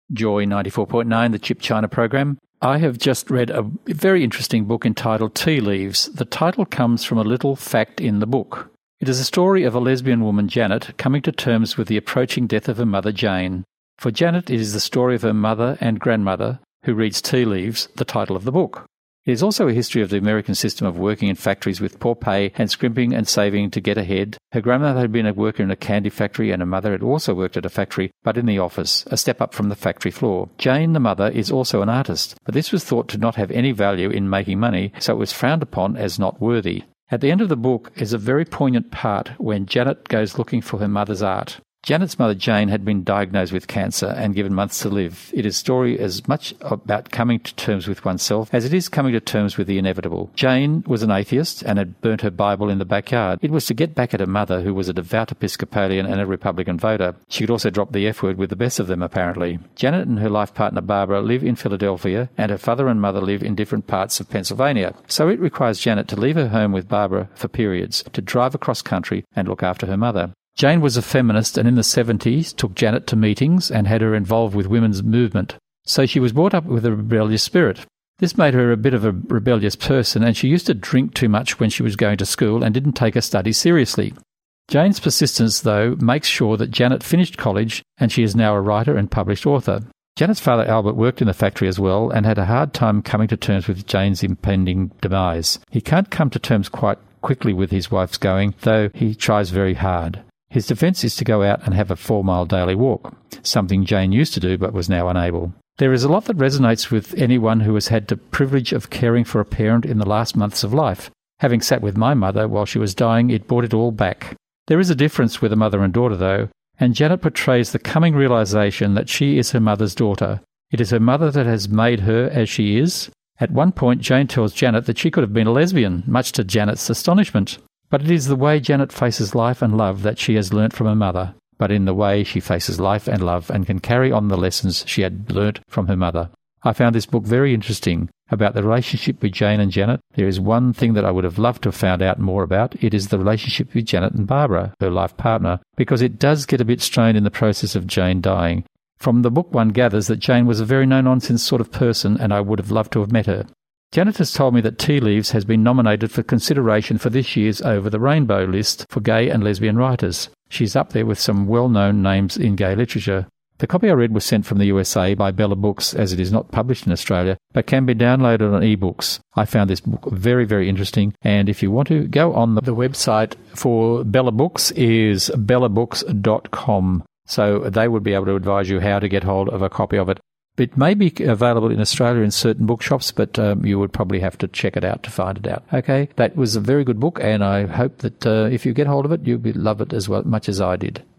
Joy 94.9, the Chip China program. I have just read a very interesting book entitled Tea Leaves. The title comes from a little fact in the book. It is a story of a lesbian woman, Janet, coming to terms with the approaching death of her mother, Jane. For Janet, it is the story of her mother and grandmother, who reads Tea Leaves, the title of the book. It is also a history of the American system of working in factories with poor pay and scrimping and saving to get ahead. Her grandmother had been a worker in a candy factory and her mother had also worked at a factory, but in the office, a step up from the factory floor. Jane, the mother, is also an artist, but this was thought to not have any value in making money, so it was frowned upon as not worthy. At the end of the book is a very poignant part when Janet goes looking for her mother's art. Janet's mother, Jane, had been diagnosed with cancer and given months to live. It is a story as much about coming to terms with oneself as it is coming to terms with the inevitable. Jane was an atheist and had burnt her Bible in the backyard. It was to get back at her mother, who was a devout Episcopalian and a Republican voter. She could also drop the F word with the best of them, apparently. Janet and her life partner, Barbara, live in Philadelphia, and her father and mother live in different parts of Pennsylvania. So it requires Janet to leave her home with Barbara for periods, to drive across country and look after her mother. Jane was a feminist and in the 70s took Janet to meetings and had her involved with women's movement. So she was brought up with a rebellious spirit. This made her a bit of a rebellious person, and she used to drink too much when she was going to school and didn't take her studies seriously. Jane's persistence, though, makes sure that Janet finished college and she is now a writer and published author. Janet's father, Albert, worked in the factory as well and had a hard time coming to terms with Jane's impending demise. He can't come to terms quite quickly with his wife's going, though he tries very hard. His defence is to go out and have a 4-mile daily walk, something Jane used to do but was now unable. There is a lot that resonates with anyone who has had the privilege of caring for a parent in the last months of life. Having sat with my mother while she was dying, it brought it all back. There is a difference with a mother and daughter, though, and Janet portrays the coming realisation that she is her mother's daughter. It is her mother that has made her as she is. At one point, Jane tells Janet that she could have been a lesbian, much to Janet's astonishment. But it is the way Janet faces life and love that she has learnt from her mother, but in the way she faces life and love and can carry on the lessons she had learnt from her mother. I found this book very interesting about the relationship with Jane and Janet. There is one thing that I would have loved to have found out more about. It is the relationship with Janet and Barbara, her life partner, because it does get a bit strained in the process of Jane dying. From the book one gathers that Jane was a very no-nonsense sort of person and I would have loved to have met her. Janet has told me that Tea Leaves has been nominated for consideration for this year's Over the Rainbow list for gay and lesbian writers. She's up there with some well-known names in gay literature. The copy I read was sent from the USA by Bella Books, as it is not published in Australia, but can be downloaded on ebooks. I found this book very, very interesting, and if you want to go on the website for Bella Books is bellabooks.com, so they would be able to advise you how to get hold of a copy of it. It may be available in Australia in certain bookshops, but you would probably have to check it out to find it out. Okay, that was a very good book, and I hope that if you get hold of it, you'll love it as much as I did.